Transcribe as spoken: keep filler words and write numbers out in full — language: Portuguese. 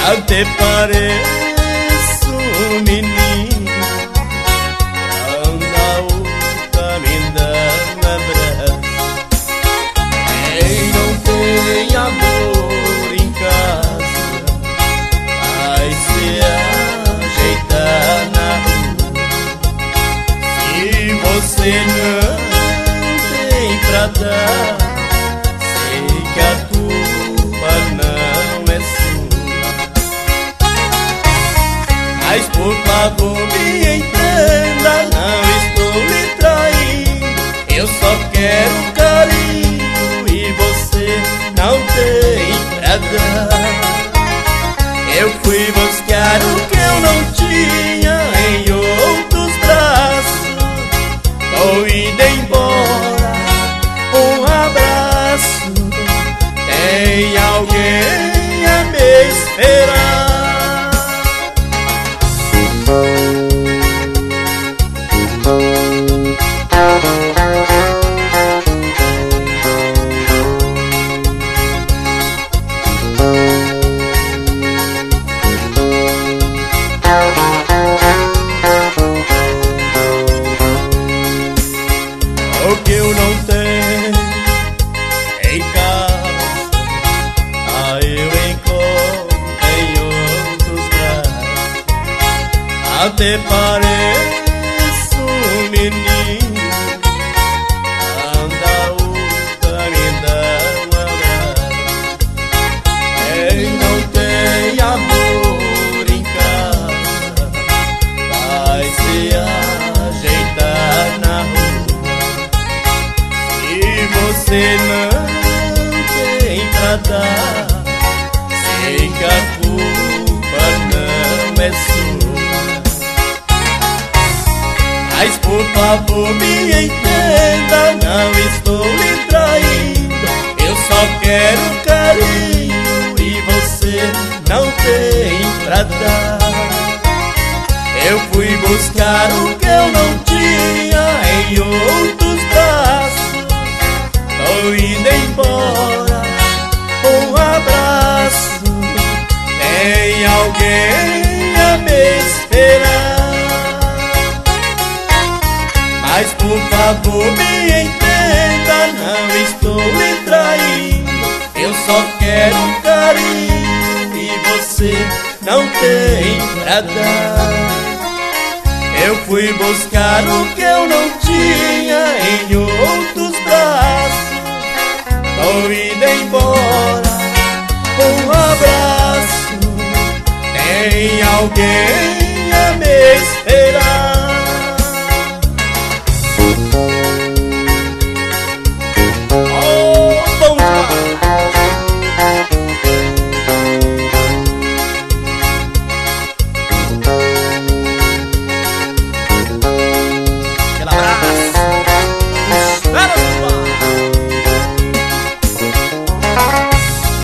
Até pareço um menino, anda outra me dando abraço. Quem não tem amor em casa vai se ajeitar na rua. Se você não tem pra dar, sei que a culpa não é sua. Mas por favor me entenda, não estou lhe traindo. Eu só quero carinho e você não tem pra dar. Eu fui buscar o que eu não tinha em outros braços. Tô indo embora, um abraço. Tem alguém a me esperar. O que eu não tenho em casa, ah, eu encontro em outros braços. Até pareço um menino, anda outra me dá um abraço. Quem não tem amor em casa vai se ajeitar na rua. Você não tem pra dar, sei que a culpa não é sua. Mas por favor me entenda, não estou lhe traindo. Eu só quero carinho e você não tem pra dar. Eu fui buscar o que eu não tinha em outros braços. Tô indo embora, um abraço. Tem alguém a me esperar. Mas por favor me entenda, não estou lhe traindo. Eu só quero carinho e você não tem pra dar. Eu fui buscar o que eu não tinha em outros braços. Tô indo embora, um abraço. Tem alguém